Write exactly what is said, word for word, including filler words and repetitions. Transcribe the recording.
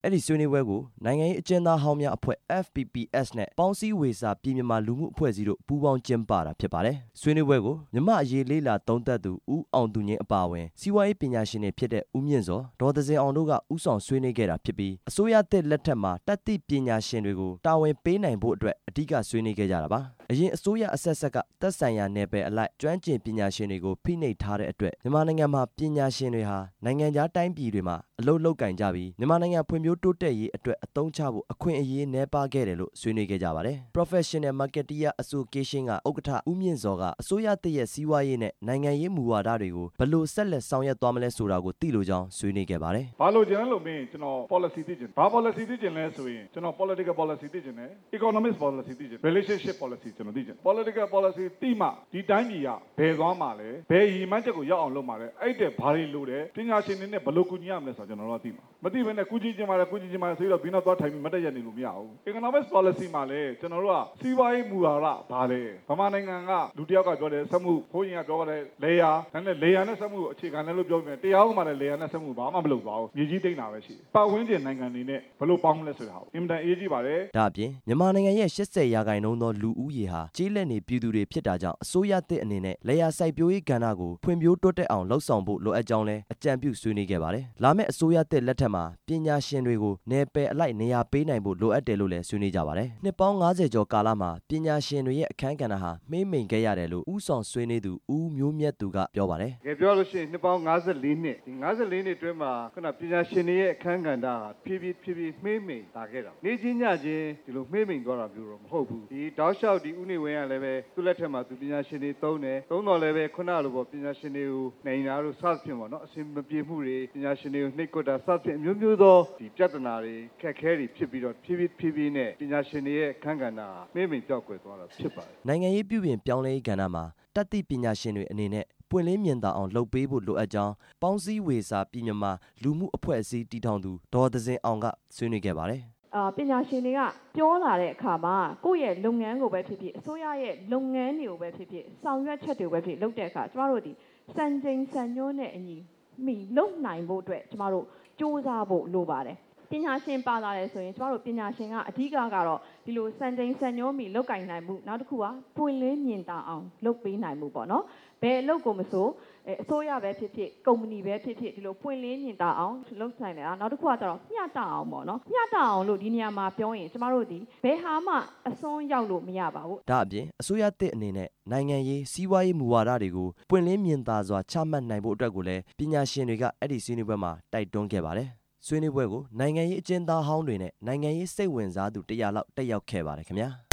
အဲ့ဒီဆွေးနွေးပွဲကိုနိုင်ငံရေးအကျဉ်းသားဟောင်းများအဖွဲ့ F P P S နဲ့ပေါင်းစည်းဝေစာပြည်မြန်မာလူမှုအဖွဲ့အစည်းတို့ပူးပေါင်းကျင်းပတာဖြစ်ပါတယ်ဆွေးနွေးပွဲကိုမြန်မာအရေးလေးလာသုံးသပ်သူဦးအောင်သူငြိမ်းအပါအဝင်စီးပွားရေးပညာရှင်တွေဖြစ်တဲ့ဦးမြင့်စောဒေါ်သဇင်အောင်တို့ကဦးဆောင်ဆွေးနွေးခဲ့တာဖြစ်ပြီးအစိုးရသစ်လက်ထက်မှာတတ်သိပညာရှင်တွေကိုတာဝန်ပေးနိုင်ဖို့အတွက်အဓိကဆွေးနွေးခဲ့ကြတာပါအရင်အစိုးရအဆက်ဆက်ကသက်ဆိုင်ရာနယ်ပယ်အလိုက်ကျွမ်းကျင်ပညာရှင်တွေကိုဖိနှိပ်ထားတဲ့အတွက်မြန်မာနိုင်ငံမှာပညာရှင်တွေဟာနိုင်ငံခြားတိုင်းပြည်တွေမှာအလုပ်လုပ်ကင်ကြပြီးမြန်မာနိုင်ငံဖွံ့ဖြိုးတိုးတက်ရေးအတွက်အသုံးချဖို့အခွင့်အရေးနည်းပါးခဲ့တယ်လို့ဆွေးနွေးခဲ့ကြပါတယ် Professional Marketeer Association ကဥက္ကဋ္ဌဦးမြင့်စောကအစိုးရတရဲ့စီးပွားရေးနဲ့နိုင်ငံရေးမူဝါဒတွေကိုဘယ်လိုဆက်လက်ဆောင်ရွက်သွားမလဲဆိုတာကိုသိလိုကြောင်းဆွေးနွေးခဲ့ပါတယ်ဘာလို့ကျန်လို့မင်းကျွန်တော် policy သိချင်ဘာ policy သိချင်လဲဆိုရင်ကျွန်တော် political policy သိချင်တယ် economic policy သိချင် relationship policy ကျွန်တော်သိချင် political policy သိမှဒီတိုင်းပြည်ကဘယ်သွားမှာလဲဘယ်ရည်မှန်းချက်ကိုရောက်အောင်လုပ်မှာလဲအဲ့တဲ့ဘာတွေလို့တယ်ပညာရှင်တွေနဲ့ဘယ်လိုကူညီရမလဲဆိုတော့ကျွန်တော်တို့သိမှာမသိဘဲနဲ့ကူညီချင်ပါတယ်ကူညီချင်ပါတယ်ဆိုတော့ဘင်းတော့သွားထိုင်ပြီးမတက်ရနေလို့မရဘူး economic policy မှာလဲကျွန်တော်တို့ကစီးပွားရေးမူဝါဒဘာလဲဗမာနိုင်ငံကလူတစ်ယောက်ကပြောတယ်စက်မှုဘိုးရင်ကပြောတယ်လေယာဒါနဲ့လေယာနဲ့စက်မှုကိုအခြေခံတယ်လို့ပြောပြီးတရားဥပဒေလေယာနဲ့စက်မှုဘာမှမလုပ်ပါဘူးမြေကြီးတိတ်တာပဲရှိတယ်ပတ်ဝန်းကျင်နိုင်ငံတွေနဲ့ဘယ်လိုပေါင်းမလဲဆိုတာအင်မတန်အေးကြီးပါတယ်ဒါအပြင်မြန်မာနိုင်ငံရဲ့၈၀ရာခိုင်နှုန်းသောလူဦးရေဟာကျေးလက်နေပြည်သူတွေဖြစ်တာကြောင့်အစိုးရသစ်အနေနဲ့လေယာစိုက်ပျိုးရေးကဏ္ဍကိုဖွံ့ဖြိုးတိုးတက်အောင်လှုပ်ဆောင်ဖို့လိုအပ်ကြောင်းလဲအကြံပြုဆွေးနွေးခဲ့ပါတယ်လာမယ့်အစိုးရသစ်လက်ထက်မှာပညာရှင်တွေကိုနယ်ပယ်အလိုက်နေရာပေးနိုင်ဖို့လိုအပ်တယ်လို့လည်းဆွေးနွေးကြပါတယ်နှစ်ပေါင်း၅၀ကျော်ကာလမှာပညာရှင်တွေရဲ့အခန်းကဏ္ဍဟာမှေးမှိန်ခဲ့ရတယ်လို့ဦးဆောင်ဆွေးနွေးသူဦးမျိုးမြတ်သူကပြောပါတယ်။ပြောလို့ရှိရင်နှစ်ပေါင်း၅၄နှစ်ဒီ၅၄နှစ်အတွင်းမှာခုနပညာရှင်တွေရဲ့အခန်းကဏ္ဍဟာဖြည်းဖြည်းဖြည်းဖြည်းမှေးမှိန်လာခဲ့တာနေချင်းညချင်းဒီလိုမှေးမှိန်သွားတာမျိုးတော့မဟုတ်ဘူးဒီတောက်လျှောက်ဒီဦးနေဝင်းကလည်းပဲသူ့လက်ထက်မှာသူပညာရှင်တွေသုံးတယ်သုံးတော်လည်းပဲခုနလိုပေါ့ပညာရှင်တွေကိုနိုင်တာတို့စသဖြင့်ပေါ့နော်အစဉ်မပြေမှုတွေပညာရှင်တွေကိုနှိပ်ကွပ်တာစသဖြင့်အမျိုးမျိုးသောဒီပြဿနာတွေခက်ခဲတွေဖြစ်ပြီးတော့ဖြည်းဖြည်းဖြည်းဖြည်းနဲ့ပညာရှင်တွေရဲ့အခန်းကဏ္ဍမှေးမှိန်ပြောက်ကွယ်သွားတာဖြစ်ပါတယ်နိုင်ငံရေးပြုပြင်ပြောင်းလဲရေးကဏ္ဍမှာတတ်သိပညာရှင်တွေအနေနဲ့ပွင့်လင်းမြင်သာအောင်လုပ်ပေးဖို့လိုအပ်ကြောင်းပေါင်းစည်းဝေစာပြည်မြန်မာလူမှုအဖွဲ့အစည်းတည်ထောင်သူဒေါ်သဇင်အောင်ကဆွေးနွေးခဲ့ပါတယ်အာပညာရှင်တွေကပြောလာတဲ့အခါမှာကိုယ့်ရဲ့လုပ်ငန်းကိုပဲဖြစ်ဖြစ်အစိုးရရဲ့လုပ်ငန်းတွေကိုပဲဖြစ်ဖြစ်ဆောင်ရွက်ချက်တွေကိုပဲဖြစ်လုပ်တဲ့အခါကျမတို့ဒီစံချိန်စံညွှန်းနဲ့အညီမိလုပ်နိုင်ဖို့အတွက်ကျမတို့စူးစမ်းဖို့လိုပါတယ်ပညာရှင်ပါလာတယ်ဆိုရင်ကျမတို့ပညာရှင်ကအဓိကကတော့ဒီလိုစံချိန်စံညွှန်းမိလုပ်ကင်နိုင်မှုနောက်တစ်ခုကပွင့်လင်းမြင်သာအောင်လုပ်ပေးနိုင်မှုပေါ့နော်ဘယ်အလုပ်ကိုမဆိုအစိုးရပဲဖြစ်ဖြစ်ကုမ္ပဏီပဲဖြစ်ဖြစ်ဒီလိုပွင့်လင်းမြင်သာအောင်လုပ်နိုင်တယ်နောက်တစ်ခုကကျတော့မျှတအောင်ပေါ့နော်မျှတအောင်လို့ဒီနေရာမှာပြောရင်ကျမတို့ဒီဘယ်ဟာမှအစွန်းရောက်လို့မရပါဘူးဒါအပြင်အစိုးရသစ်အနေနဲ့နိုင်ငံရေးစီးပွားရေးမူဝါဒတွေကိုပွင့်လင်းမြင်သာစွာချမှတ်နိုင်ဖို့အတွက်ကိုလည်းပညာရှင်တွေကအဲ့ဒီဆွေးနွေးပွဲမှာတိုက်တွန်းခဲ့ပါတယ်ဆွေးနွေးပွဲကိုနိုင်ငံရေးအကျဉ်းသားဟောင်းတွေနဲ့နိုင်ငံရေးစိတ်ဝင်စားသူတရာလောက်တက်ရောက်ခဲ့ပါတယ်ခင်ဗျာ